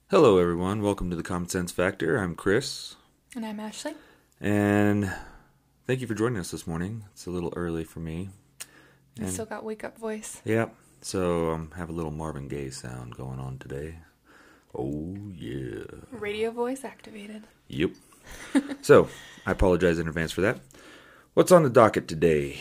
Hello, everyone. Welcome to the Common Sense Factor. I'm Chris, And I'm Ashley. and thank you for joining us this morning. It's a little early for me. I still got wake up voice. Yeah, so have a little Marvin Gaye sound going on today. Oh, yeah. Radio voice activated. Yep. So, I apologize in advance for that. What's on the docket today?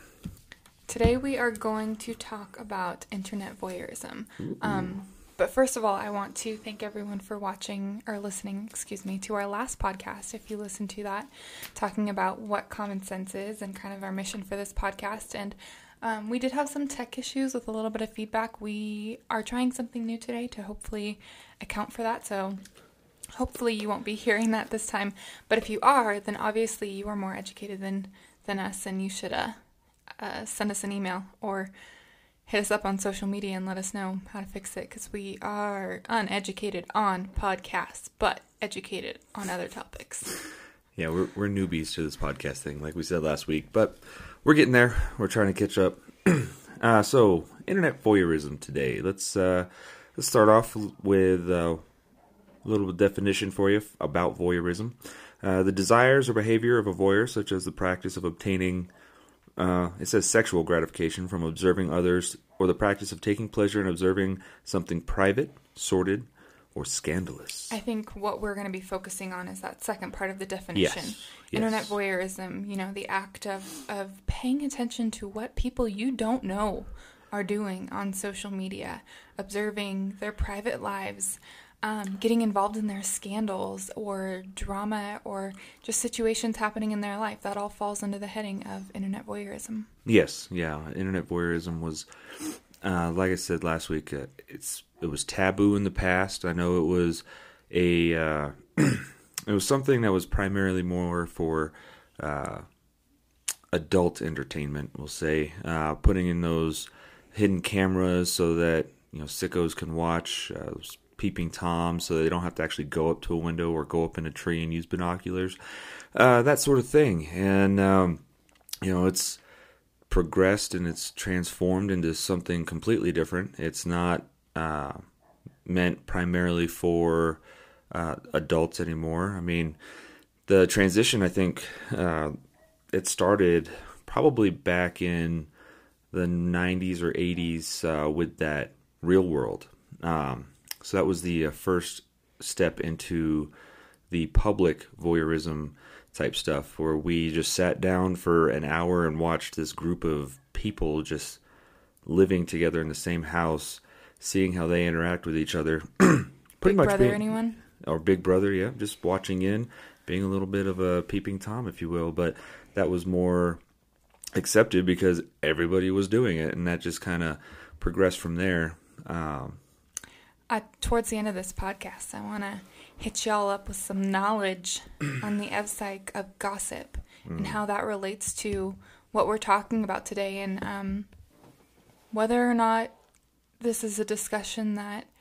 Today we are going to talk about internet voyeurism. But first of all, I want to thank everyone for watching or listening, to our last podcast, if you listened to that, talking about what common sense is and kind of our mission for this podcast. And we did have some tech issues with a little bit of feedback. We are trying something new today to hopefully account for that. So hopefully you won't be hearing that this time. But if you are, then obviously you are more educated than us, and you should send us an email or hit us up on social media and let us know how to fix it, because we are uneducated on podcasts, but educated on other topics. Yeah, we're newbies to this podcast thing, like we said last week, but we're getting there. We're trying to catch up. So, internet voyeurism today. Let's start off with a little definition for you about voyeurism. The desires or behavior of a voyeur, such as the practice of obtaining it says sexual gratification from observing others, or the practice of taking pleasure in observing something private, sordid, or scandalous. I think what we're going to be focusing on is that second part of the definition. Yes. Internet voyeurism, the act of paying attention to what people you don't know are doing on social media, observing their private lives, getting involved in their scandals or drama or just situations happening in their life. That all falls under the heading of internet voyeurism. Yes, yeah. Internet voyeurism was, like I said last week, it was taboo in the past. I know it was it was something that was primarily more for adult entertainment, we'll say, putting in those hidden cameras so that sickos can watch. Peeping Tom, so they don't have to actually go up to a window or go up in a tree and use binoculars, that sort of thing. And it's progressed and it's transformed into something completely different. It's not meant primarily for adults anymore. I mean, the transition, I think, it started probably back in the 90s or 80s with that Real World. So that was the first step into the public voyeurism type stuff, where we just sat down for an hour and watched this group of people just living together in the same house, seeing how they interact with each other. Big Brother, anyone? Or Big Brother, yeah. Just watching in, being a little bit of a peeping Tom, if you will. But that was more accepted because everybody was doing it, and that just kind of progressed from there. Towards the end of this podcast, I want to hit y'all up with some knowledge on the evpsych of gossip and how that relates to what we're talking about today, and whether or not this is a discussion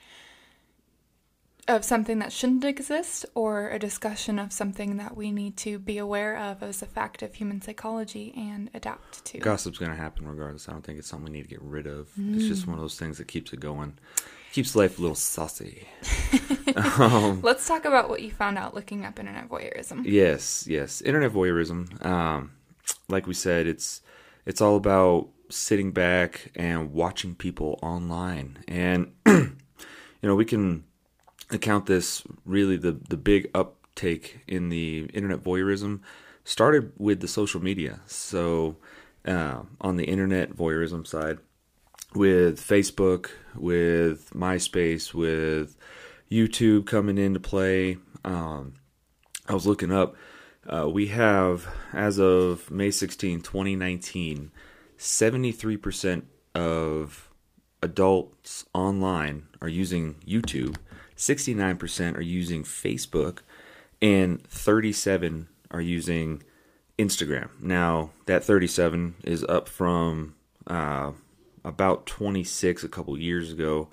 of something that shouldn't exist, or a discussion of something that we need to be aware of as a fact of human psychology and adapt to. Gossip's going to happen regardless. I don't think it's something we need to get rid of. It's just one of those things that keeps it going. Keeps life a little saucy. Let's talk about what you found out looking up internet voyeurism. Yes. Internet voyeurism. Like we said, it's all about sitting back and watching people online. And, we can account this, really the big uptake in the internet voyeurism started with the social media. So on the internet voyeurism side, with Facebook, with MySpace, with YouTube coming into play, I was looking up. We have, as of May 16, 2019, 73% of adults online are using YouTube, 69% are using Facebook, and 37% are using Instagram. Now, that 37 is up from about 26 a couple years ago.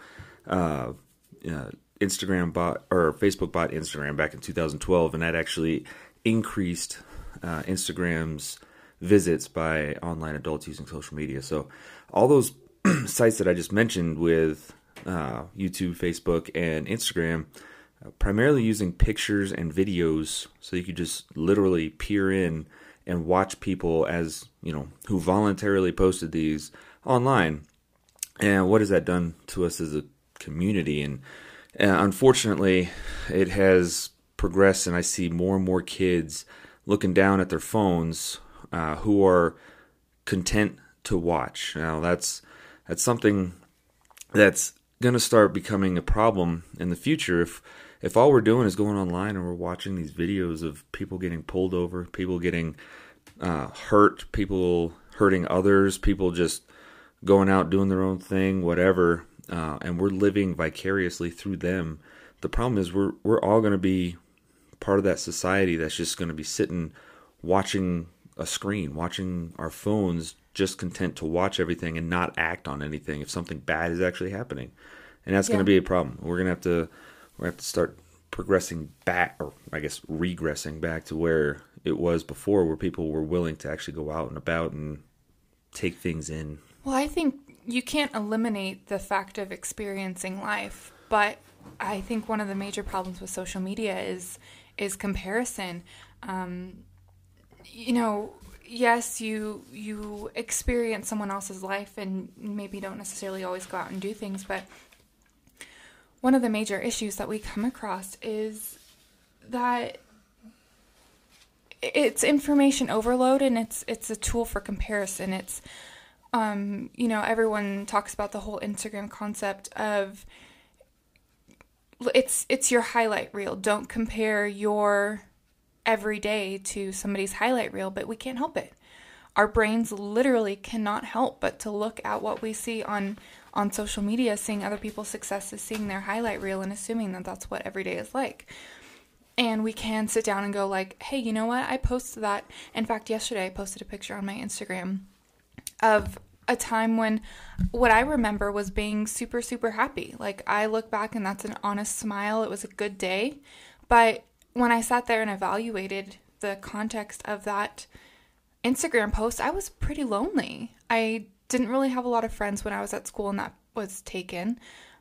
Facebook bought Instagram back in 2012, and that actually increased Instagram's visits by online adults using social media. So all those sites that I just mentioned with YouTube, Facebook, and Instagram, primarily using pictures and videos, so you could just literally peer in and watch people as, who voluntarily posted these online. And what has that done to us as a community? And unfortunately, it has progressed, and I see more and more kids looking down at their phones who are content to watch. Now, that's something that's going to start becoming a problem in the future if all we're doing is going online and we're watching these videos of people getting pulled over, people getting hurt, people hurting others, people just going out doing their own thing, whatever, and we're living vicariously through them. The problem is we're all going to be part of that society that's just going to be sitting watching a screen, watching our phones, just content to watch everything and not act on anything if something bad is actually happening. And that's going to be a problem. We're going to have to start progressing back, or I guess regressing back to where it was before, where people were willing to actually go out and about and take things in. Well, I think you can't eliminate the fact of experiencing life, but I think one of the major problems with social media is comparison. Yes, you experience someone else's life and maybe don't necessarily always go out and do things, but one of the major issues that we come across is that it's information overload, and it's a tool for comparison. It's everyone talks about the whole Instagram concept of it's your highlight reel. Don't compare your everyday to somebody's highlight reel, but we can't help it. Our brains literally cannot help but to look at what we see on social media, seeing other people's successes, seeing their highlight reel, and assuming that that's what every day is like. And we can sit down and go like, hey, you know what? I posted that. In fact, yesterday I posted a picture on my Instagram of a time when what I remember was being super, super happy. Like, I look back and that's an honest smile. It was a good day. But when I sat there and evaluated the context of that Instagram post, I was pretty lonely. I didn't really have a lot of friends when I was at school and that was taken.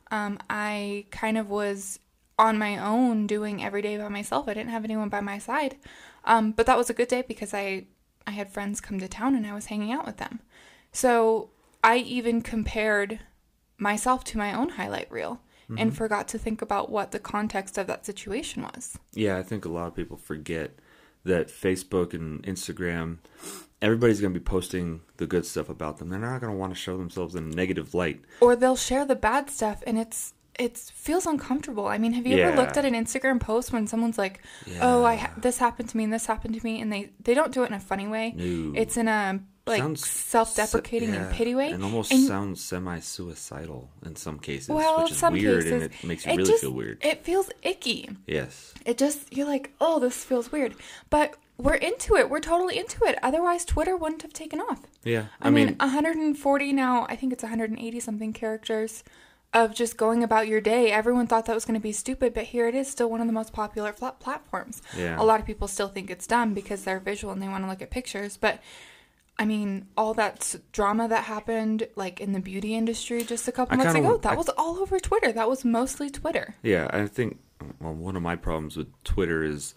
I kind of was on my own doing every day by myself. I didn't have anyone by my side. But that was a good day because I had friends come to town and I was hanging out with them. So I even compared myself to my own highlight reel and forgot to think about what the context of that situation was. Yeah, I think a lot of people forget that Facebook and Instagram, everybody's going to be posting the good stuff about them. They're not going to want to show themselves in a negative light. Or they'll share the bad stuff, and it feels uncomfortable. I mean, have you ever looked at an Instagram post when someone's like, this happened to me and this happened to me, and they don't do it in a funny way. No. It's in a self-deprecating and pity way. And almost sounds semi-suicidal in some cases, which is weird, and it makes you really feel weird. It feels icky. Yes. You're like, oh, this feels weird. But we're into it. We're totally into it. Otherwise, Twitter wouldn't have taken off. Yeah. I mean, 140 now, I think it's 180 something characters of just going about your day. Everyone thought that was going to be stupid, but here it is, still one of the most popular platforms. Yeah. A lot of people still think it's dumb because they're visual and they want to look at pictures, but I mean, all that drama that happened, like in the beauty industry just a couple months ago, that was all over Twitter. That was mostly Twitter. Yeah, I think one of my problems with Twitter is,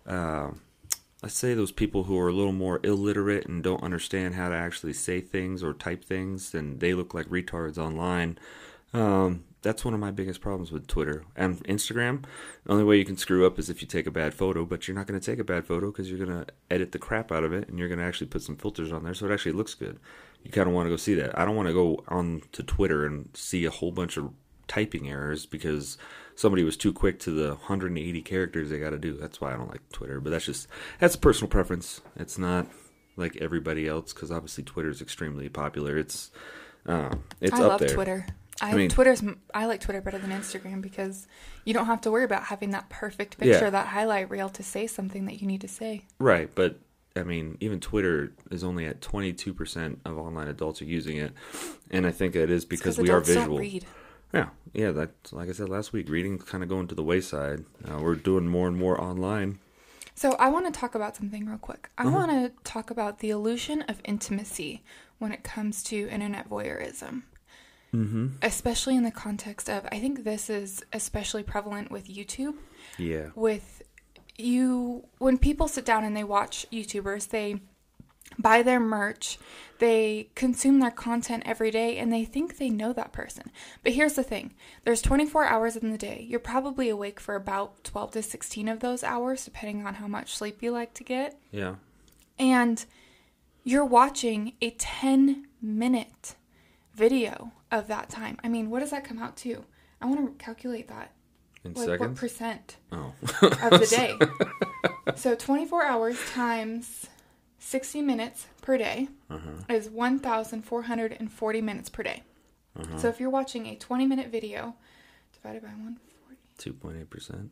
let's say those people who are a little more illiterate and don't understand how to actually say things or type things, and they look like retards online. That's one of my biggest problems with Twitter. And Instagram, the only way you can screw up is if you take a bad photo, but you're not going to take a bad photo because you're going to edit the crap out of it, and you're going to actually put some filters on there so it actually looks good. You kind of want to go see that. I don't want to go on to Twitter and see a whole bunch of typing errors because somebody was too quick to the 180 characters they got to do. That's why I don't like Twitter, but that's a personal preference. It's not like everybody else because obviously Twitter is extremely popular. It's up there. I love Twitter. I like Twitter better than Instagram because you don't have to worry about having that perfect picture, that highlight reel to say something that you need to say. Right, but I mean, even Twitter is only at 22% of online adults are using it, and I think it is because we are visual. Don't read. Yeah, that's like I said last week. Reading's kind of going to the wayside. We're doing more and more online. So I want to talk about something real quick. I want to talk about the illusion of intimacy when it comes to internet voyeurism. especially in the context of, I think this is especially prevalent with YouTube. Yeah. When people sit down and they watch YouTubers, they buy their merch, they consume their content every day, and they think they know that person. But here's the thing. There's 24 hours in the day. You're probably awake for about 12 to 16 of those hours, depending on how much sleep you like to get. Yeah. And you're watching a 10-minute video of that time. I mean, what does that come out to? I want to calculate that. In like seconds? what percent of the day. So 24 hours times 60 minutes per day is 1,440 minutes per day. So if you're watching a 20-minute video divided by 140. 2.8%.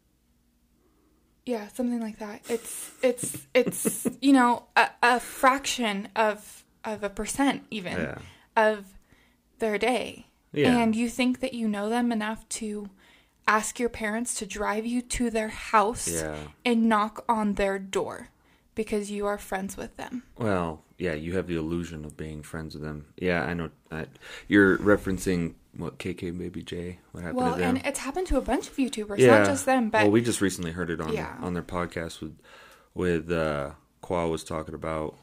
Yeah, something like that. It's a fraction of a percent even of their day. Yeah. And you think that you know them enough to ask your parents to drive you to their house and knock on their door because you are friends with them. Well, yeah, you have the illusion of being friends with them. Yeah, I know. You're referencing, what, KK Baby J? What happened to them? And it's happened to a bunch of YouTubers, not just them. But we just recently heard it on their podcast with Kwa was talking about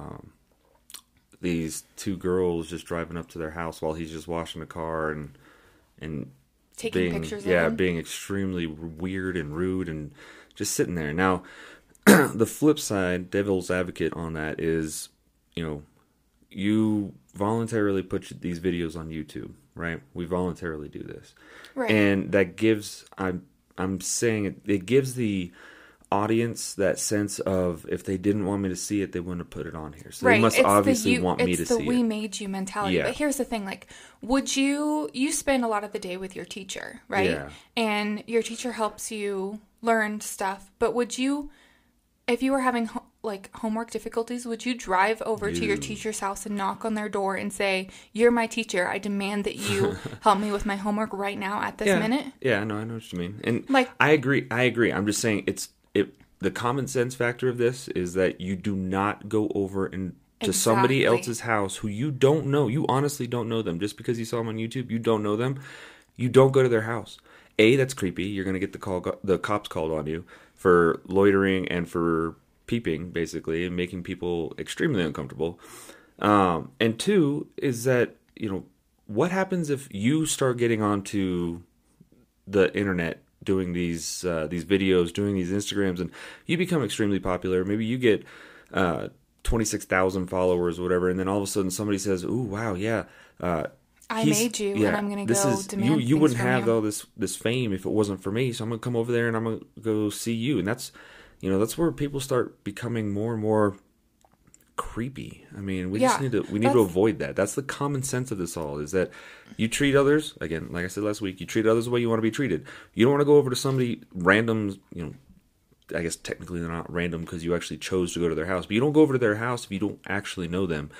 these two girls just driving up to their house while he's just washing the car and taking pictures of them. being extremely weird and rude and just sitting there. Now, the flip side, devil's advocate on that is, you voluntarily put these videos on YouTube, right? We voluntarily do this. Right. And that gives, I'm saying it gives the audience that sense of, if they didn't want me to see it, they wouldn't have put it on here. So they must obviously want me to see it. It's the we made you mentality. Yeah. But here's the thing, would you spend a lot of the day with your teacher, right? Yeah. And your teacher helps you learn stuff, but would you, if you were having homework difficulties, would you drive over to your teacher's house and knock on their door and say, "You're my teacher. I demand that you help me with my homework right now at this minute"? Yeah, no, I know what you mean. And I agree. I'm just saying the common sense factor of this is that you do not go over to somebody else's house who you don't know. You honestly don't know them. Just because you saw them on YouTube, you don't know them. You don't go to their house. That's creepy. You're going to get the cops called on you for loitering and for peeping, basically, and making people extremely uncomfortable. And two is that, what happens if you start getting onto the internet doing these videos, doing these Instagrams, and you become extremely popular? Maybe you get 26,000 followers or whatever, and then all of a sudden somebody says, "Ooh, wow, yeah, I made you, and I'm going to go demand you wouldn't have all this fame if it wasn't for me, so I'm going to come over there and I'm going to go see you." And that's where people start becoming more and more creepy. I mean, we need to avoid that. That's the common sense of this all, is that you treat others, again, like I said last week, you treat others the way you want to be treated. You don't want to go over to somebody random, I guess technically they're not random because you actually chose to go to their house, but you don't go over to their house if you don't actually know them.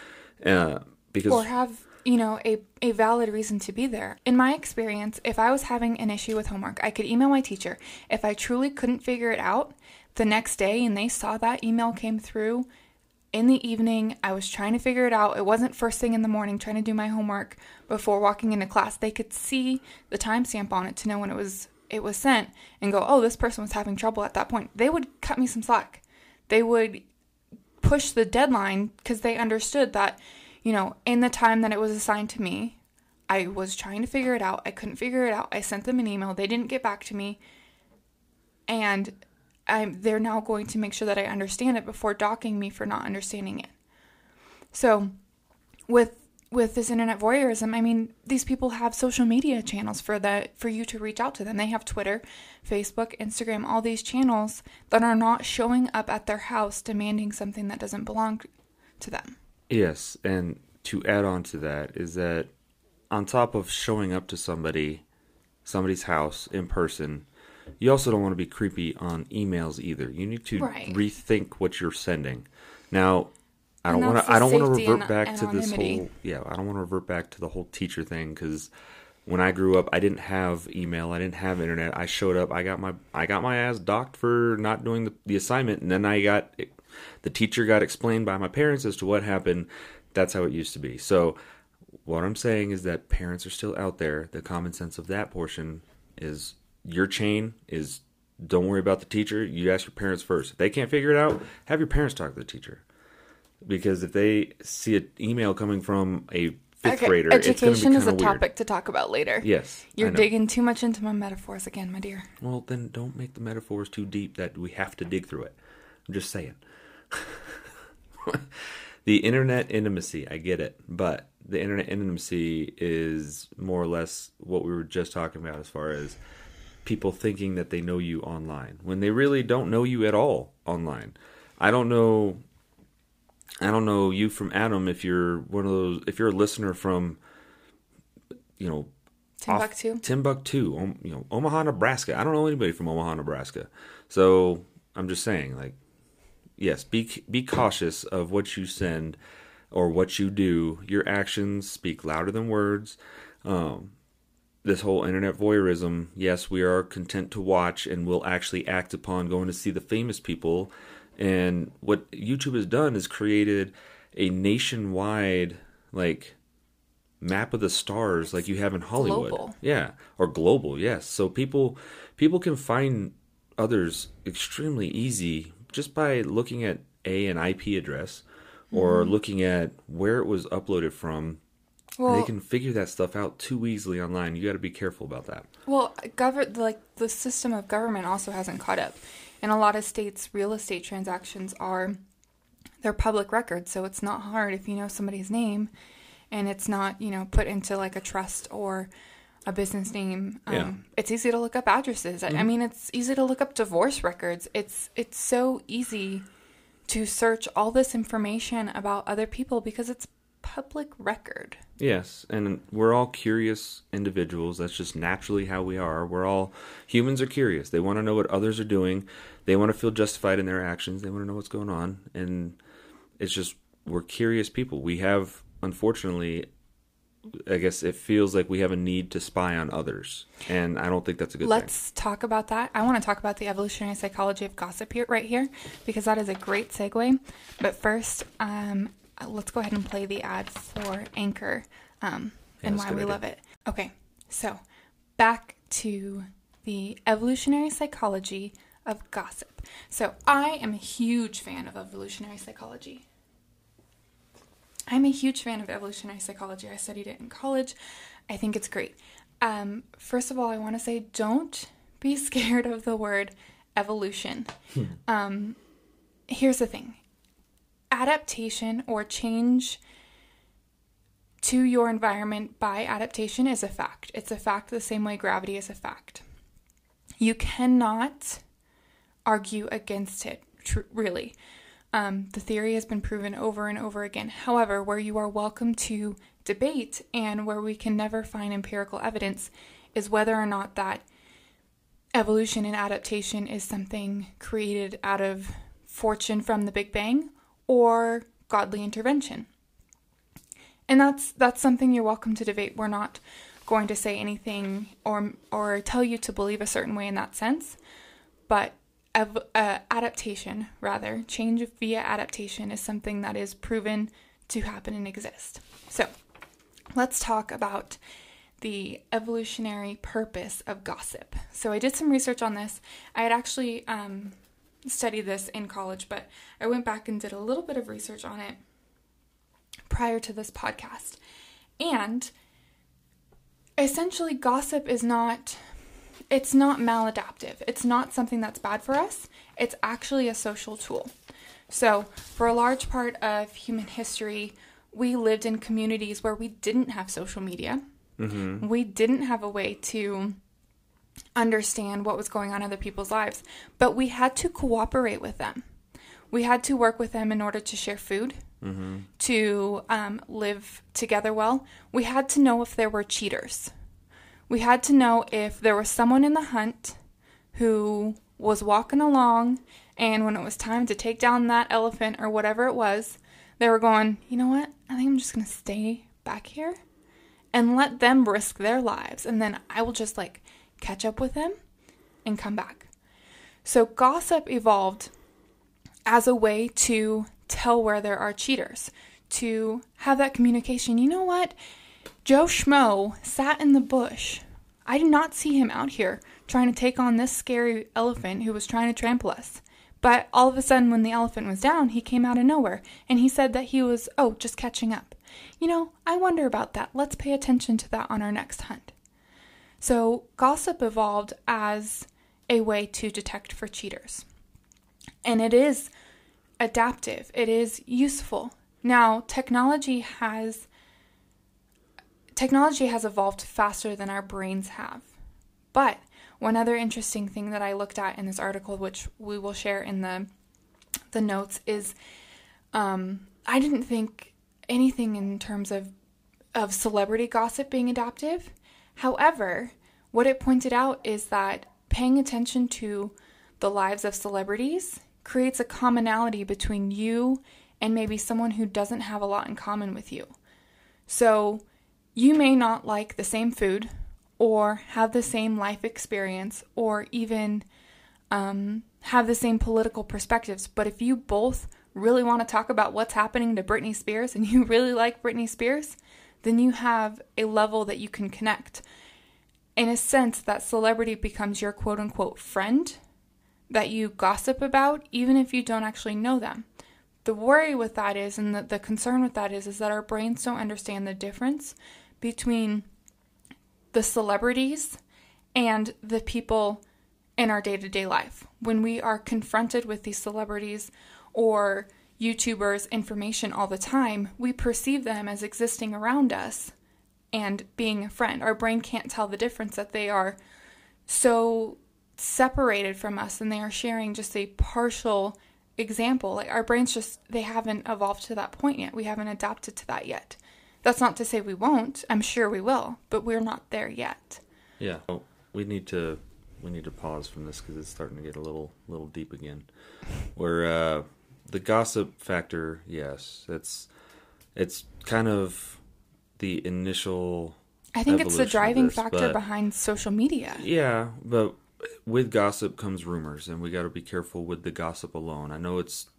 Or have a valid reason to be there. In my experience, if I was having an issue with homework, I could email my teacher. If I truly couldn't figure it out the next day and they saw that email came through in the evening, I was trying to figure it out. It wasn't first thing in the morning trying to do my homework before walking into class. They could see the timestamp on it to know when it was sent and go, "Oh, this person was having trouble at that point." They would cut me some slack. They would push the deadline because they understood that, in the time that it was assigned to me, I was trying to figure it out. I couldn't figure it out. I sent them an email. They didn't get back to me. And they're now going to make sure that I understand it before docking me for not understanding it. So with this internet voyeurism, I mean, these people have social media channels for you to reach out to them. They have Twitter, Facebook, Instagram, all these channels that are not showing up at their house demanding something that doesn't belong to them. Yes, and to add on to that is that on top of showing up to somebody's house in person, you also don't want to be creepy on emails either. You need to rethink what you're sending. Now, I don't want to revert back to this whole I don't want to revert back to the whole teacher thing, because when I grew up, I didn't have email, I didn't have internet. I showed up, I got my ass docked for not doing the assignment, and then the teacher got explained by my parents as to what happened. That's how it used to be. So What I'm saying is that parents are still out there. The common sense of that portion is your chain is don't worry about the teacher. You ask your parents first. If they can't figure it out, have your parents talk to the teacher. Because if they see an email coming from a fifth grader, education is a weird topic to talk about later. Yes. You're digging too much into my metaphors again, my dear. Well, then don't make the metaphors too deep that we have to dig through it. I'm just saying. The internet intimacy, I get it. But the internet intimacy is more or less what we were just talking about as far as people thinking that they know you online when they really don't know you at all online. I don't know you from Adam if you're one of those, if you're a listener from, Timbuktu, Omaha, Nebraska. I don't know anybody from Omaha, Nebraska. So I'm just saying, like, yes, be cautious of what you send or what you do. Your actions speak louder than words. This whole internet voyeurism, yes, we are content to watch and will actually act upon going to see the famous people. And what YouTube has done is created a nationwide, like, map of the stars like you have in Hollywood. Global. Yeah, or global, yes. So people can find others extremely easy just by looking at an IP address or looking at where it was uploaded from. Well, they can figure that stuff out too easily online. You got to be careful about that. Well, the system of government also hasn't caught up. In a lot of states, real estate transactions they're public records, so it's not hard if you know somebody's name and it's not, put into like a trust or a business name. It's easy to look up addresses. I mean, it's easy to look up divorce records. It's so easy to search all this information about other people because it's public record. Yes, and we're all curious individuals. That's just naturally how we are. Humans are curious. They want to know what others are doing. They want to feel justified in their actions. They want to know what's going on. And it's just, we're curious people. We have, unfortunately, I guess it feels like we have a need to spy on others. And I don't think that's a good thing. Let's talk about that. I want to talk about the evolutionary psychology of gossip right here, because that is a great segue. But first, let's go ahead and play the ad for Anchor and why we love it. Okay, so back to the evolutionary psychology of gossip. So I am a huge fan of evolutionary psychology. I studied it in college. I think it's great. First of all, I want to say don't be scared of the word evolution. Here's the thing. Adaptation or change to your environment by adaptation is a fact. It's a fact the same way gravity is a fact. You cannot argue against it, really. The theory has been proven over and over again. However, where you are welcome to debate and where we can never find empirical evidence is whether or not that evolution and adaptation is something created out of fortune from the Big Bang or godly intervention. And that's something you're welcome to debate. We're not going to say anything or tell you to believe a certain way in that sense, but adaptation, rather, change via adaptation is something that is proven to happen and exist. So let's talk about the evolutionary purpose of gossip. So I did some research on this. I had actually studied this in college, but I went back and did a little bit of research on it prior to this podcast. And essentially, gossip is not maladaptive. It's not something that's bad for us. It's actually a social tool. So for a large part of human history, we lived in communities where we didn't have social media. Mm-hmm. We didn't have a way to understand what was going on in other people's lives, but we had to cooperate with them. We had to work with them in order to share food, to live together well. We had to know if there were cheaters. We had to know if there was someone in the hunt who was walking along, and when it was time to take down that elephant or whatever it was, they were going, you know what? I think I'm just going to stay back here and let them risk their lives. And then I will just catch up with them and come back. So gossip evolved as a way to tell where there are cheaters, to have that communication. You know what? Joe Schmo sat in the bush. I did not see him out here trying to take on this scary elephant who was trying to trample us. But all of a sudden, when the elephant was down, he came out of nowhere, and he said that he was, just catching up. I wonder about that. Let's pay attention to that on our next hunt. So gossip evolved as a way to detect for cheaters. And it is adaptive. It is useful. Now, technology has evolved faster than our brains have. But one other interesting thing that I looked at in this article, which we will share in the notes, is I didn't think anything in terms of celebrity gossip being adaptive. However, what it pointed out is that paying attention to the lives of celebrities creates a commonality between you and maybe someone who doesn't have a lot in common with you. So you may not like the same food or have the same life experience or even have the same political perspectives. But if you both really want to talk about what's happening to Britney Spears and you really like Britney Spears, then you have a level that you can connect. In a sense, that celebrity becomes your quote-unquote friend that you gossip about, even if you don't actually know them. The worry with that is, and the concern with that is that our brains don't understand the difference between the celebrities and the people in our day-to-day life. When we are confronted with these celebrities or YouTubers' information all the time, we perceive them as existing around us and being a friend. Our brain can't tell the difference, that they are so separated from us and they are sharing just a partial example. Like, our brains they haven't evolved to that point yet. We haven't adapted to that yet. That's not to say we won't. I'm sure we will, but we're not there yet. Yeah. Well, we need to pause from this because it's starting to get a little deep again. Where the gossip factor, yes, it's kind of the initial. I think it's the driving factor behind social media. Yeah, but with gossip comes rumors, and we got to be careful with the gossip alone. I know it's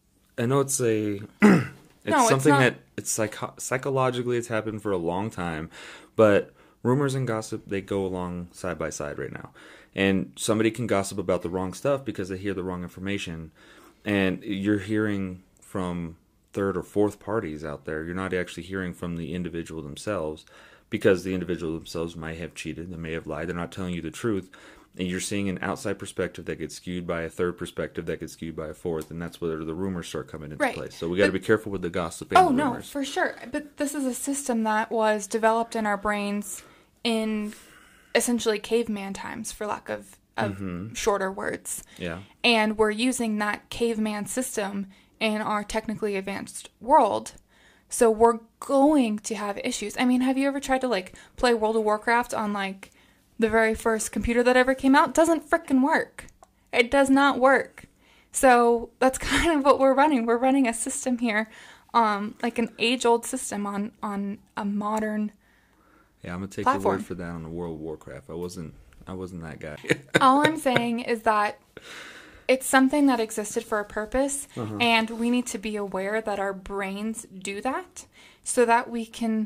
a. It's something that it's psychologically it's happened for a long time, but rumors and gossip, they go along side by side right now. And somebody can gossip about the wrong stuff because they hear the wrong information, and you're hearing from third or fourth parties out there. You're not actually hearing from the individual themselves, because the individual themselves might have cheated, they may have lied, they're not telling you the truth. And you're seeing an outside perspective that gets skewed by a third perspective that gets skewed by a fourth, and that's where the rumors start coming into place. So we got to be careful with the gossip and the rumors. No, for sure. But this is a system that was developed in our brains in essentially caveman times, for lack of shorter words. Yeah. And we're using that caveman system in our technically advanced world. So we're going to have issues. I mean, have you ever tried to play World of Warcraft on the very first computer that ever came out? It doesn't frickin' work. It does not work. So that's kind of what we're running. We're running a system here, like an age-old system on a modern Yeah, I'm gonna take platform. the word for that on the World of Warcraft. I wasn't that guy. All I'm saying is that it's something that existed for a purpose, and we need to be aware that our brains do that so that we can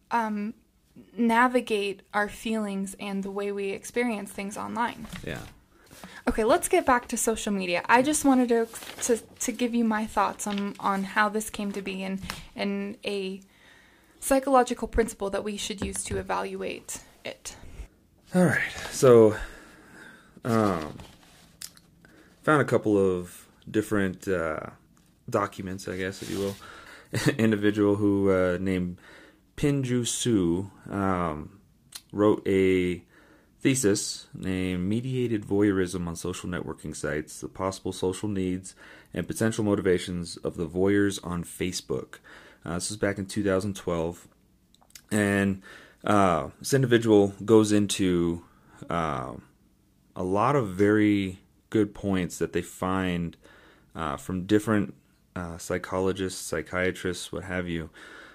navigate our feelings and the way we experience things online. Yeah. Okay, let's get back to social media. I just wanted to give you my thoughts on how this came to be and a psychological principle that we should use to evaluate it. All right. So, found a couple of different documents, I guess, if you will. Individual who named Pinju Su wrote a thesis named Mediated Voyeurism on Social Networking Sites, the Possible Social Needs and Potential Motivations of the Voyeurs on Facebook. This was back in 2012. And this individual goes into a lot of very good points that they find from different psychologists, psychiatrists, what have you,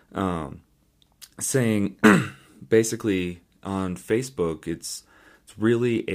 saying basically on Facebook it's really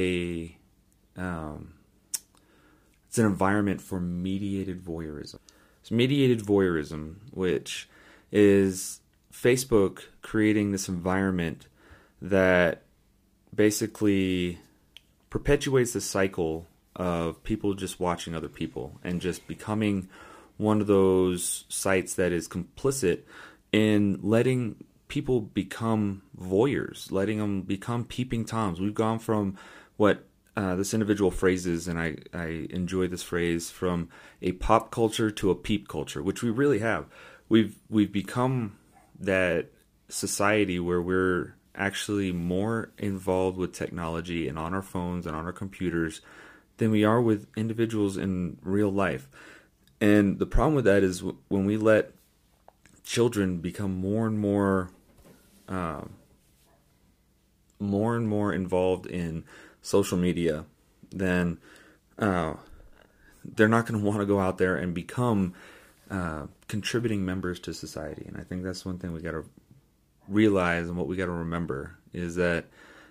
it's an environment for mediated voyeurism. It's mediated voyeurism, which is Facebook creating this environment that basically perpetuates the cycle of people just watching other people and just becoming one of those sites that is complicit in letting people become voyeurs, letting them become peeping toms. We've gone from what this individual phrases, and I enjoy this phrase, from a pop culture to a peep culture, which we really have. We've become that society where we're actually more involved with technology and on our phones and on our computers than we are with individuals in real life. And the problem with that is when we let children become more and more involved in social media, then they're not going to want to go out there and become contributing members to society. And I think that's one thing we got to realize, and what we got to remember is that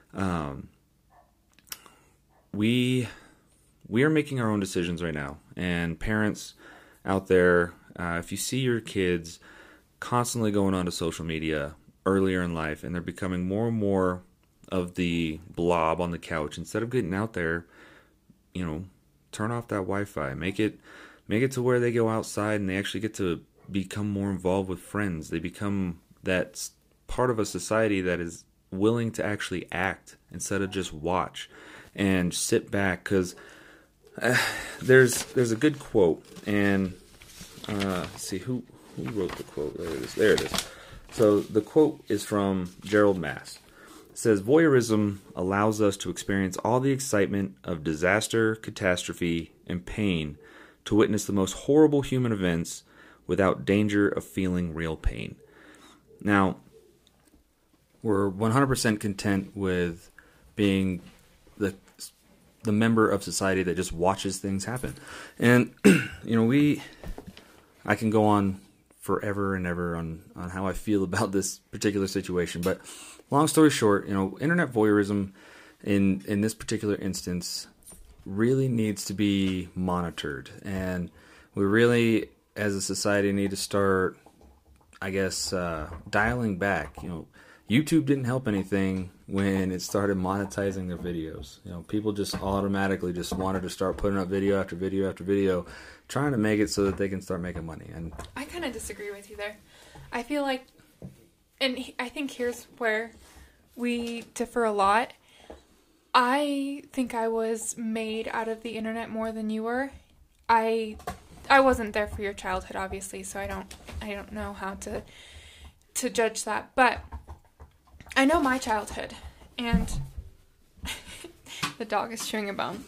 we are making our own decisions right now. And parents out there, if you see your kids constantly going onto social media earlier in life, and they're becoming more and more of the blob on the couch, instead of getting out there, turn off that Wi-Fi, make it to where they go outside and they actually get to become more involved with friends. They become that part of a society that is willing to actually act instead of just watch and sit back. Because there's a good quote, and let's see who wrote the quote. There it is. So the quote is from Gerald Mass. It says, "Voyeurism allows us to experience all the excitement of disaster, catastrophe, and pain, to witness the most horrible human events without danger of feeling real pain." Now, we're 100% content with being the member of society that just watches things happen. And, I can go on forever and ever on how I feel about this particular situation. But long story short, internet voyeurism in this particular instance really needs to be monitored. And we really, as a society, need to start, I guess, dialing back. YouTube didn't help anything when it started monetizing their videos. People just automatically just wanted to start putting up video after video after video, trying to make it so that they can start making money. And I kind of disagree with you there. I feel like, and I think here's where we differ a lot. I think I was made out of the internet more than you were. I wasn't there for your childhood, obviously, so I don't know how to judge that, but I know my childhood, and the dog is chewing a bone.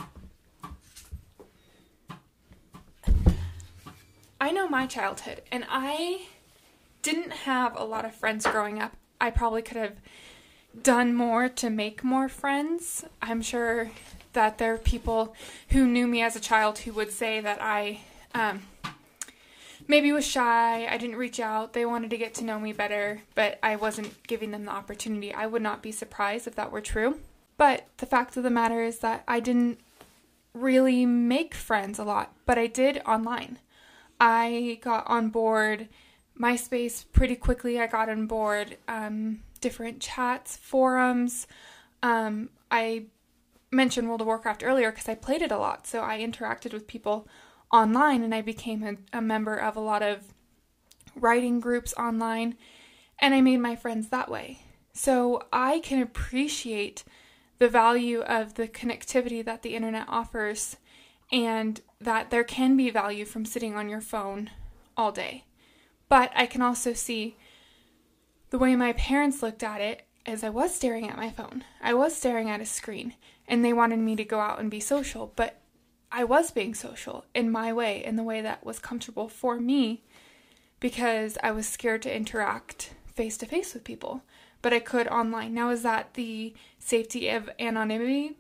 I know my childhood, and I didn't have a lot of friends growing up. I probably could have done more to make more friends. I'm sure that there are people who knew me as a child who would say that I maybe was shy, I didn't reach out, they wanted to get to know me better, but I wasn't giving them the opportunity. I would not be surprised if that were true. But the fact of the matter is that I didn't really make friends a lot, but I did online. I got on board MySpace pretty quickly. I got on board different chats, forums. I mentioned World of Warcraft earlier because I played it a lot, so I interacted with people online, and I became a member of a lot of writing groups online, and I made my friends that way. So I can appreciate the value of the connectivity that the internet offers, and that there can be value from sitting on your phone all day. But I can also see the way my parents looked at it as I was staring at my phone. I was staring at a screen, and they wanted me to go out and be social, but I was being social in my way, in the way that was comfortable for me, because I was scared to interact face-to-face with people, but I could online. Now, is that the safety of anonymity?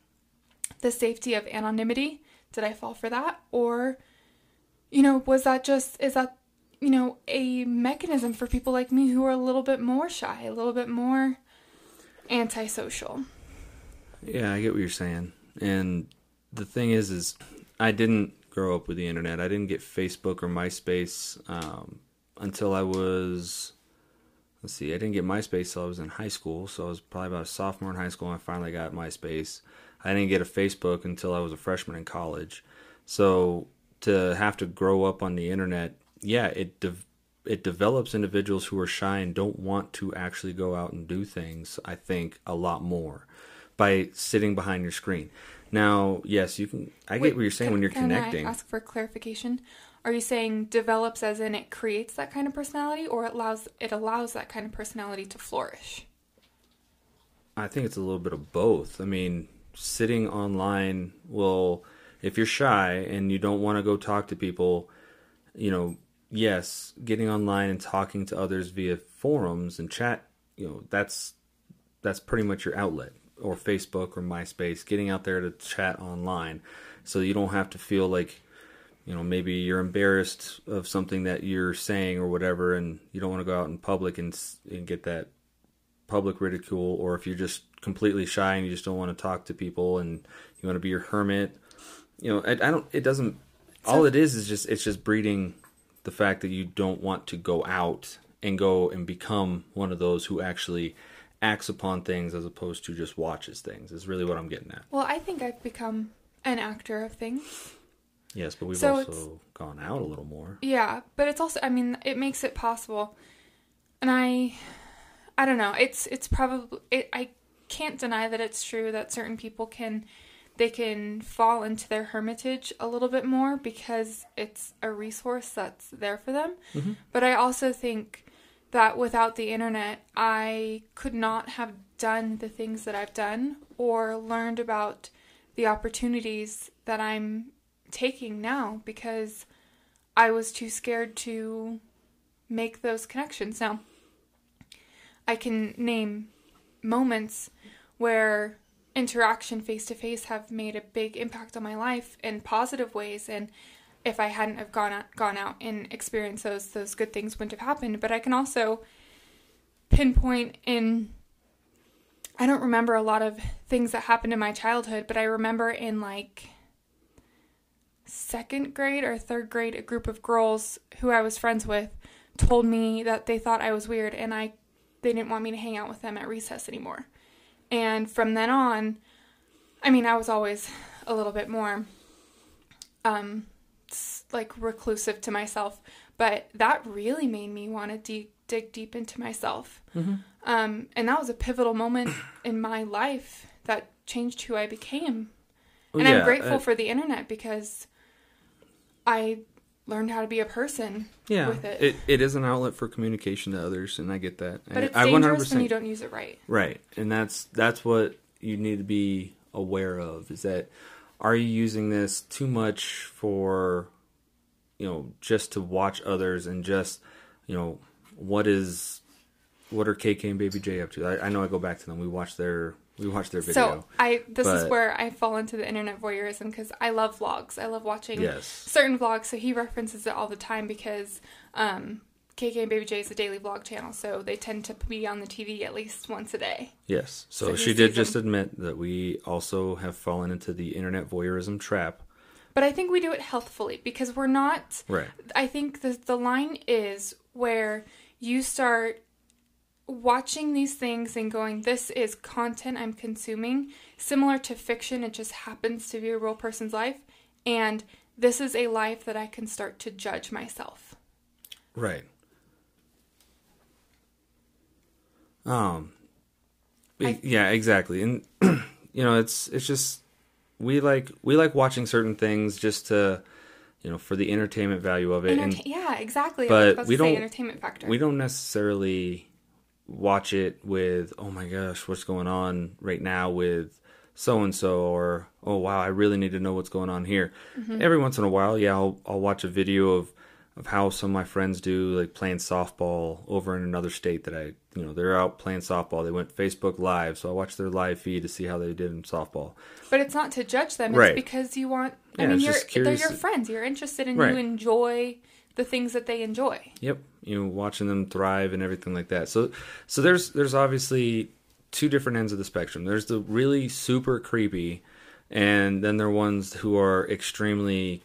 Did I fall for that? Or, is that a mechanism for people like me who are a little bit more shy, a little bit more antisocial? Yeah, I get what you're saying. And the thing is I didn't grow up with the internet. I didn't get Facebook or MySpace until I was let's see, I didn't get MySpace till I was in high school, so I was probably about a sophomore in high school, and I finally got MySpace. I didn't get a Facebook until I was a freshman in college. So to have to grow up on the internet, yeah, it develops individuals who are shy and don't want to actually go out and do things, I think, a lot more by sitting behind your screen. Now, yes, you can. I get what you're saying when you're connecting. Can I ask for clarification? Are you saying develops as in it creates that kind of personality, or it allows that kind of personality to flourish? I think it's a little bit of both. I mean, sitting online will, if you're shy and you don't want to go talk to people, you know, yes, getting online and talking to others via forums and chat, you know, that's pretty much your outlet. Or Facebook or MySpace, getting out there to chat online, so you don't have to feel like, you know, maybe you're embarrassed of something that you're saying or whatever, and you don't want to go out in public and get that public ridicule. Or if you're just completely shy and you just don't want to talk to people and you want to be your hermit, you know, I don't. It doesn't. All it is just it's just breeding the fact that you don't want to go out and go and become one of those who actually acts upon things as opposed to just watches things, is really what I'm getting at. Well, I think I've become an actor of things. Yes, but we've also gone out a little more. Yeah, but it's also, I mean, it makes it possible. And I don't know, it's probably, I can't deny that it's true that certain people can fall into their hermitage a little bit more because it's a resource that's there for them. Mm-hmm. But I also think that without the internet, I could not have done the things that I've done or learned about the opportunities that I'm taking now because I was too scared to make those connections. Now, I can name moments where interaction face-to-face have made a big impact on my life in positive ways, and if I hadn't have gone out and experienced those good things wouldn't have happened. But I can also pinpoint I don't remember a lot of things that happened in my childhood, but I remember in like 2nd grade or 3rd grade, a group of girls who I was friends with told me that they thought I was weird and they didn't want me to hang out with them at recess anymore. And from then on, I mean, I was always a little bit more like reclusive to myself, but that really made me want to dig deep into myself. Mm-hmm. And that was a pivotal moment in my life that changed who I became. And I'm grateful for the internet because I learned how to be a person with it. It is an outlet for communication to others, and I get that. But it's dangerous when you don't use it right. Right, and that's what you need to be aware of, is that are you using this too much for, you know, just to watch others and just, you know, what are KK and Baby J up to? I know I go back to them. We watch their video. So this is where I fall into the internet voyeurism because I love vlogs. I love watching certain vlogs. So he references it all the time because KK and Baby J is a daily vlog channel, so they tend to be on the TV at least once a day. Yes. So she did just admit that we also have fallen into the internet voyeurism trap. But I think we do it healthfully because we're not... Right. I think the line is where you start watching these things and going, this is content I'm consuming, similar to fiction, it just happens to be a real person's life, and this is a life that I can start to judge myself. Right. Yeah, exactly. And you know, it's just we like watching certain things just to, you know, for the entertainment value of it. Yeah, exactly. But we don't entertainment factor. We don't necessarily watch it with, oh my gosh, what's going on right now with so and so, or oh wow, I really need to know what's going on here. Mm-hmm. Every once in a while, yeah, I'll watch a video of how some of my friends do, like playing softball over in another state that they're out playing softball. They went Facebook Live, so I watched their live feed to see how they did in softball. But it's not to judge them. Right. It's because you want, they're your friends. You're interested in you enjoy the things that they enjoy. Yep. You know, watching them thrive and everything like that. So there's obviously two different ends of the spectrum. There's the really super creepy, and then there are ones who are extremely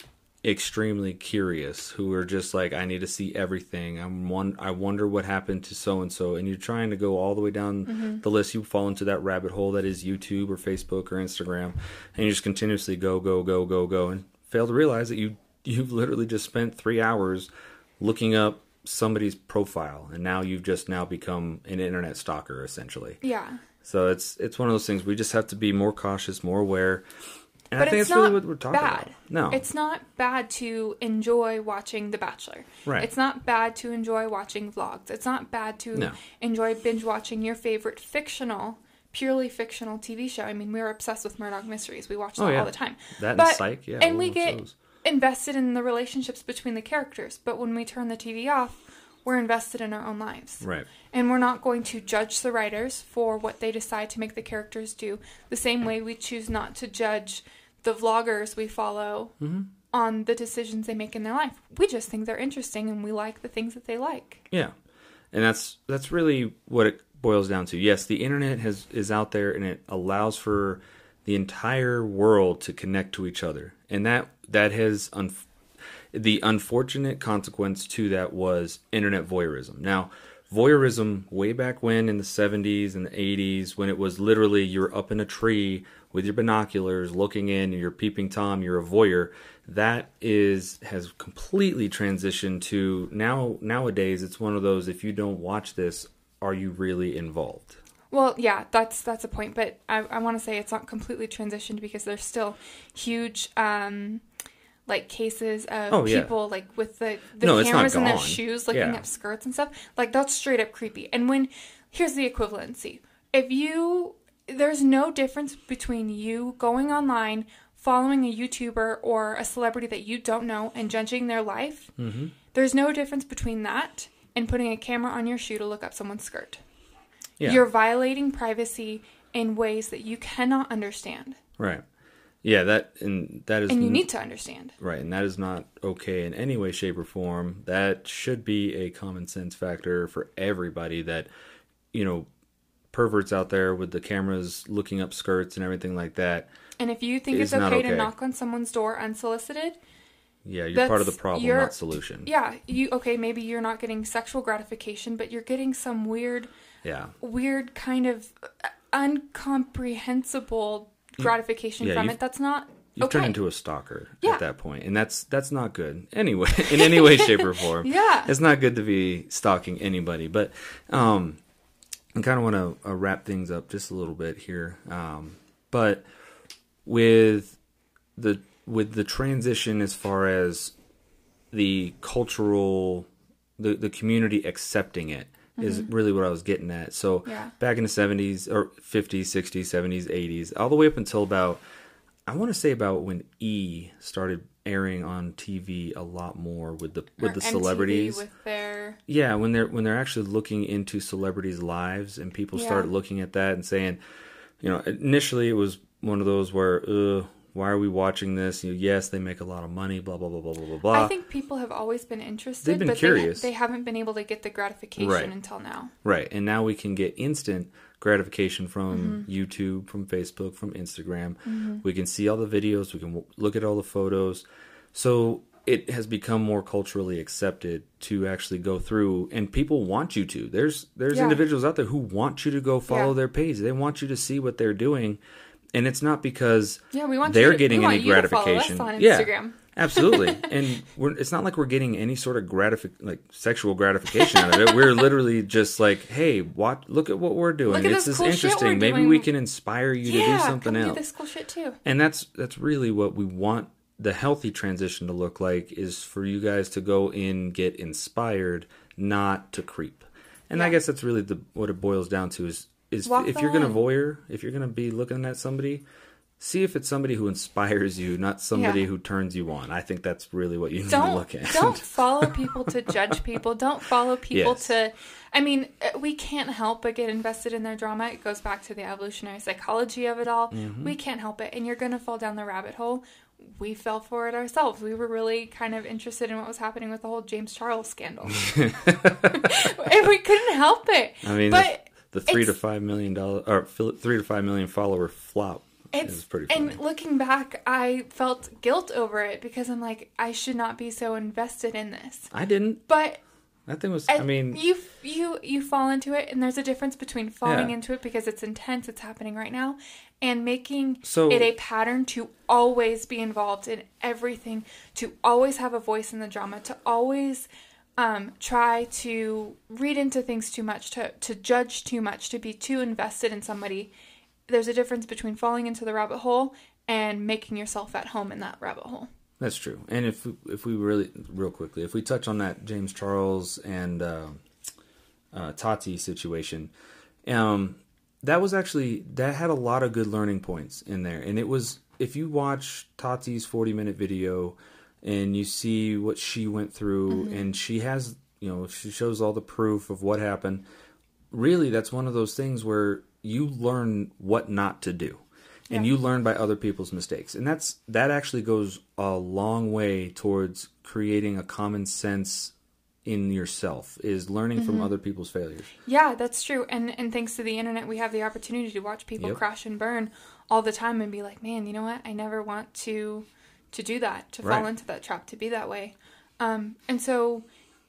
extremely curious, who are just like, I need to see everything. I wonder what happened to so and so, and you're trying to go all the way down the list. You fall into that rabbit hole that is YouTube or Facebook or Instagram, and you just continuously go, and fail to realize that you've literally just spent 3 hours looking up somebody's profile, and now you've just become an internet stalker, essentially. Yeah. So it's one of those things. We just have to be more cautious, more aware. And But I think it's that's really not what we're talking bad. about. No. It's not bad to enjoy watching The Bachelor. Right. It's not bad to enjoy watching vlogs. It's not bad to enjoy binge watching your favorite purely fictional TV show. I mean, we're obsessed with Murdoch Mysteries. We watch that all the time. That and Psych, yeah. And we get invested in the relationships between the characters. But when we turn the TV off, we're invested in our own lives. Right. And we're not going to judge the writers for what they decide to make the characters do, the same way we choose not to judge the vloggers we follow on the decisions they make in their life. We just think they're interesting, and we like the things that they like. Yeah. And that's really what it boils down to. Yes, the internet is out there, and it allows for the entire world to connect to each other. And that has the unfortunate consequence to that was internet voyeurism. Now, voyeurism way back when in the 70s and the 80s, when it was literally you're up in a tree with your binoculars looking in, you're peeping Tom, you're a voyeur, that has completely transitioned to nowadays it's one of those, if you don't watch this, are you really involved? Well, yeah, that's a point, but I want to say it's not completely transitioned, because there's still huge like cases of people like with the cameras in their shoes looking up skirts and stuff. Like, that's straight up creepy. And here's the equivalency. There's no difference between you going online, following a YouTuber or a celebrity that you don't know and judging their life. Mm-hmm. There's no difference between that and putting a camera on your shoe to look up someone's skirt. Yeah. You're violating privacy in ways that you cannot understand. Right. Yeah, that is... And you need to understand. Right, and that is not okay in any way, shape, or form. That should be a common sense factor for everybody that, perverts out there with the cameras looking up skirts and everything like that. And if you think it's okay to knock on someone's door unsolicited... Yeah, you're part of the problem, not solution. Yeah, maybe you're not getting sexual gratification, but you're getting some weird kind of incomprehensible gratification from it. That's not You've turned into a stalker at that point, and that's not good. Anyway, in any way, shape, or form. Yeah. It's not good to be stalking anybody. But I kind of want to wrap things up just a little bit here. But with the transition as far as the cultural, the community accepting it is really what I was getting at. So back in the 70s or 50s, 60s, 70s, 80s, all the way up until about, I want to say about when E started airing on TV a lot more with the celebrities. With their... Yeah, when they're actually looking into celebrities' lives, and people start looking at that and saying, initially it was one of those where, why are we watching this? Yes, they make a lot of money, blah, blah, blah, blah, blah, blah. I think people have always been interested. They've been curious. They haven't been able to get the gratification until now. Right. And now we can get instant gratification from YouTube, from Facebook, from Instagram. Mm-hmm. We can see all the videos. We can look at all the photos. So it has become more culturally accepted to actually go through, and people want you to. There's individuals out there who want you to go follow their page. They want you to see what they're doing. And it's not because they're getting any gratification. On Instagram. Absolutely. And it's not like we're getting any sort of sexual gratification out of it. We're literally just like, hey, look at what we're doing. This is cool interesting. Maybe we can inspire you to do something else. Do this cool shit too. And that's really what we want the healthy transition to look like, is for you guys to go in, get inspired, not to creep. And I guess that's really what it boils down to is if you're going to voyeur, if you're going to be looking at somebody, see if it's somebody who inspires you, not somebody who turns you on. I think that's really what you need to look at. Don't follow people to judge people. Don't follow people to... I mean, we can't help but get invested in their drama. It goes back to the evolutionary psychology of it all. Mm-hmm. We can't help it. And you're going to fall down the rabbit hole. We fell for it ourselves. We were really kind of interested in what was happening with the whole James Charles scandal. And we couldn't help it. I mean... The $3 to $5 million follower flop It was pretty funny. And looking back, I felt guilt over it because I'm like, I should not be so invested in this. I didn't. But that thing was, you fall into it, and there's a difference between falling into it because it's intense, it's happening right now, and making it a pattern to always be involved in everything, to always have a voice in the drama, to always try to read into things too much, to judge too much, to be too invested in somebody. There's a difference between falling into the rabbit hole and making yourself at home in that rabbit hole. That's true. And if we really, real quickly, if we touch on that James Charles and Tati situation, that had a lot of good learning points in there. And it was, if you watch Tati's 40-minute video and you see what she went through, and she has, she shows all the proof of what happened, really that's one of those things where you learn what not to do. And you learn by other people's mistakes. And that actually goes a long way towards creating a common sense in yourself, is learning from other people's failures. Yeah, that's true. And thanks to the internet, we have the opportunity to watch people crash and burn all the time and be like, man, you know what? I never want to do that, to fall into that trap, to be that way. And so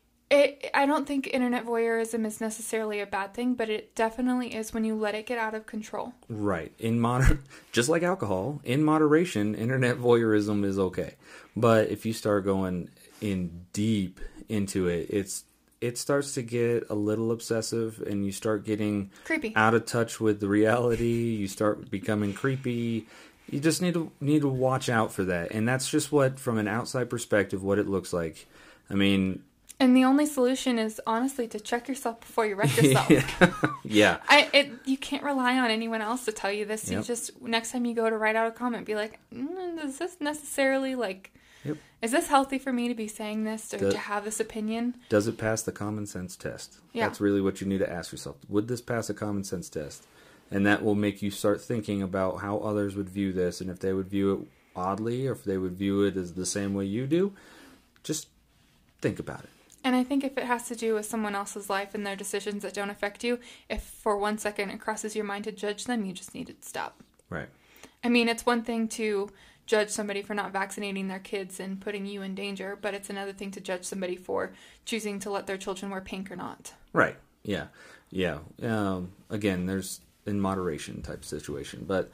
I don't think internet voyeurism is necessarily a bad thing, but it definitely is when you let it get out of control. Right. Just like alcohol, in moderation, internet voyeurism is okay. But if you start going in deep into it, it starts to get a little obsessive, and you start getting creepy, out of touch with the reality. You start becoming creepy. You just need to watch out for that. And that's just what, from an outside perspective, what it looks like. I mean, and the only solution is honestly to check yourself before you wreck yourself. Yeah. You can't rely on anyone else to tell you this. You just, next time you go to write out a comment, be like, is this necessarily is this healthy for me to be saying this or to have this opinion? Does it pass the common sense test? Yeah. That's really what you need to ask yourself. Would this pass a common sense test? And that will make you start thinking about how others would view this, and if they would view it oddly, or if they would view it as the same way you do. Just think about it. And I think if it has to do with someone else's life and their decisions that don't affect you, if for 1 second it crosses your mind to judge them, you just need to stop. Right. I mean, it's one thing to judge somebody for not vaccinating their kids and putting you in danger, but it's another thing to judge somebody for choosing to let their children wear pink or not. Right. Yeah. Yeah. Again, there's in moderation type situation. But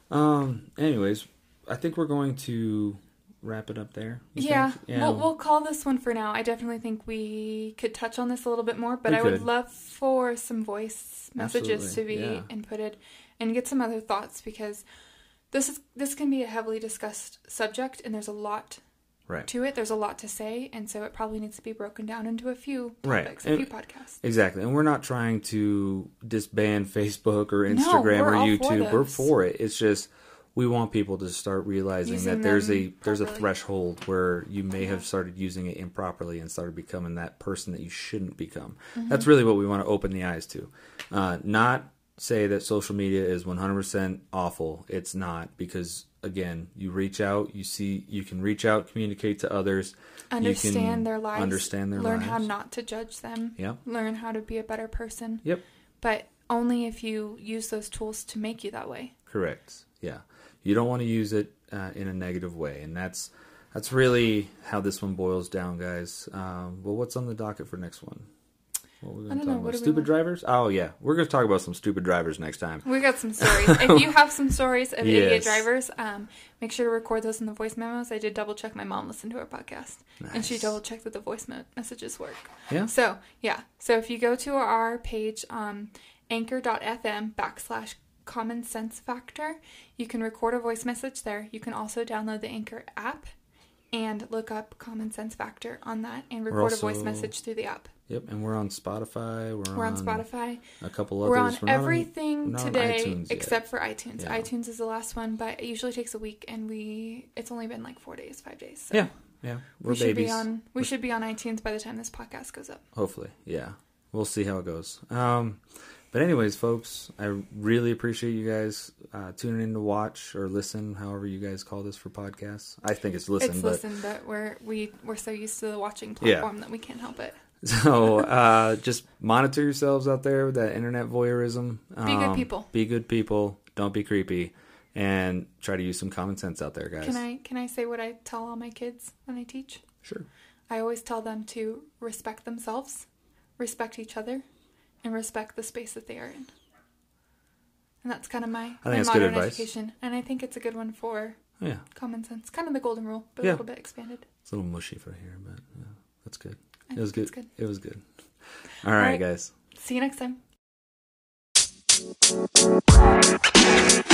anyways, I think we're going to wrap it up there. Yeah. We'll call this one for now. I definitely think we could touch on this a little bit more, but I would love for some voice messages to be inputted and get some other thoughts, because this can be a heavily discussed subject, and there's a lot to it. There's a lot to say, and so it probably needs to be broken down into a few topics, a few podcasts. Exactly. And we're not trying to disband Facebook or Instagram or YouTube. We're for it. It's just we want people to start realizing that there's a threshold where you may have started using it improperly and started becoming that person that you shouldn't become. That's really what we want to open the eyes to. Not say that social media is 100% awful. It's not, because again, you reach out, you can reach out, communicate to others, understand their lives, learn lives. How not to judge them, learn how to be a better person. But only if you use those tools to make you that way. Correct. Yeah. You don't want to use it in a negative way, and that's really how this one boils down, guys. Well, what's on the docket for next one? What we're going to talk about? Stupid drivers? Oh, yeah. We're going to talk about some stupid drivers next time. We got some stories. If you have some stories of idiot drivers, make sure to record those in the voice memos. I did double check. My mom listened to our podcast, and she double checked that the voice messages work. Yeah. So if you go to our page, anchor.fm/Common Sense Factor, you can record a voice message there. You can also download the Anchor app and look up Common Sense Factor on that and record a voice message through the app. Yep, and we're on Spotify. We're on Spotify. A couple others. We're on everything today except for iTunes. Yeah. iTunes is the last one, but it usually takes a week, and it's only been like 5 days. So yeah. We should be on iTunes by the time this podcast goes up. Hopefully, yeah. We'll see how it goes. But anyways, folks, I really appreciate you guys tuning in to watch or listen, however you guys call this for podcasts. I think it's listen. But we're so used to the watching platform that we can't help it. So just monitor yourselves out there with that internet voyeurism. Be good people. Be good people. Don't be creepy. and try to use some common sense out there, guys. Can I say what I tell all my kids when I teach? Sure. I always tell them to respect themselves, respect each other, and respect the space that they are in. And that's kind of my modern education. And I think it's a good one for common sense. Kind of the golden rule, but a little bit expanded. It's a little mushy for here, but that's good. It was good. Good. It was good. All right, guys. See you next time.